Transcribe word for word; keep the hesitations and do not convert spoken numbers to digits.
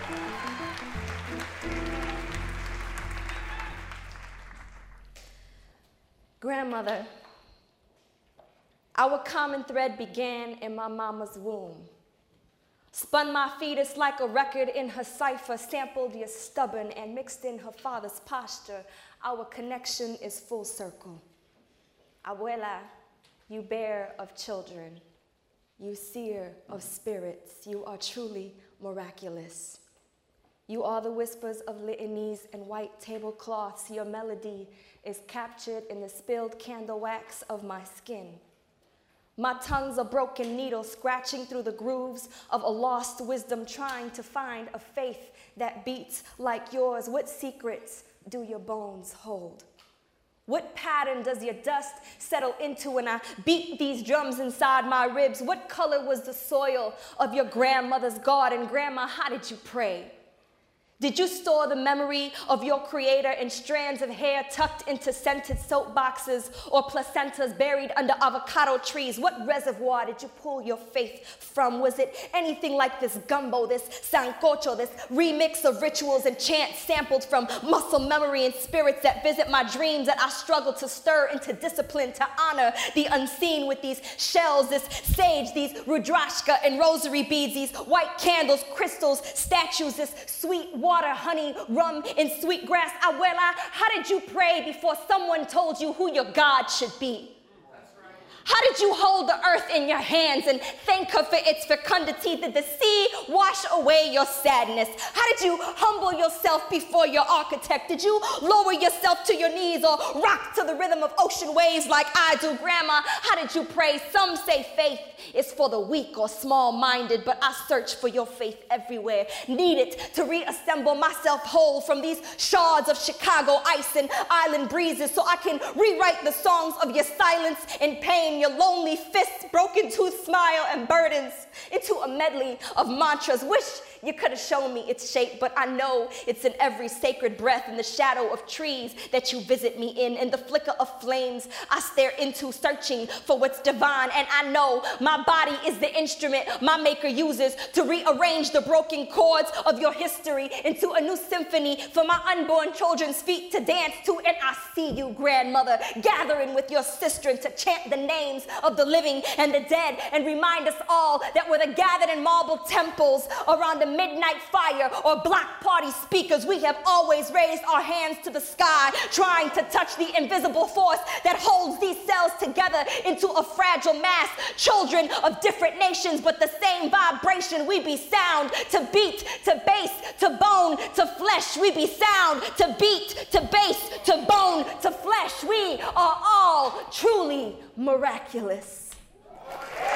Grandmother, our common thread began in my mama's womb. Spun my fetus like a record in her cipher, sampled your stubborn and mixed in her father's posture. Our connection is full circle. Abuela, you bear of children. You seer of spirits. You are truly miraculous. You are the whispers of litanies and white tablecloths. Your melody is captured in the spilled candle wax of my skin. My tongue's a broken needle scratching through the grooves of a lost wisdom, trying to find a faith that beats like yours. What secrets do your bones hold? What pattern does your dust settle into when I beat these drums inside my ribs? What color was the soil of your grandmother's garden? Grandma, how did you pray? Did you store the memory of your creator in strands of hair tucked into scented soap boxes or placentas buried under avocado trees? What reservoir did you pull your faith from? Was it anything like this gumbo, this sancocho, this remix of rituals and chants sampled from muscle memory and spirits that visit my dreams that I struggle to stir into discipline to honor the unseen with these shells, this sage, these rudrashka and rosary beads, these white candles, crystals, statues, this sweet water, honey, rum, and sweet grass. Abuela, how did you pray before someone told you who your God should be? How did you hold the earth in your hands and thank her for its fecundity? Did the sea wash away your sadness? How did you humble yourself before your architect? Did you lower yourself to your knees or rock to the rhythm of ocean waves like I do? Grandma, how did you pray? Some say faith is for the weak or small-minded, but I search for your faith everywhere. Need it to reassemble myself whole from these shards of Chicago ice and island breezes so I can rewrite the songs of your silence and pain, your lonely fists, broken tooth smile, and burdens into a medley of mantras. Wish you could have shown me its shape, but I know it's in every sacred breath, in the shadow of trees that you visit me in, in the flicker of flames I stare into, searching for what's divine. And I know my body is the instrument my maker uses to rearrange the broken chords of your history into a new symphony for my unborn children's feet to dance to. And I see you, grandmother, gathering with your sister to chant the names of the living and the dead and remind us all that whether gathered in marble temples around the midnight fire or block party speakers, we have always raised our hands to the sky, trying to touch the invisible force that holds these cells together into a fragile mass. Children of different nations, but the same vibration. We be sound to beat, to bass, to bone, to flesh. We be sound to beat, to bass, to bone, to flesh. We are all truly miraculous.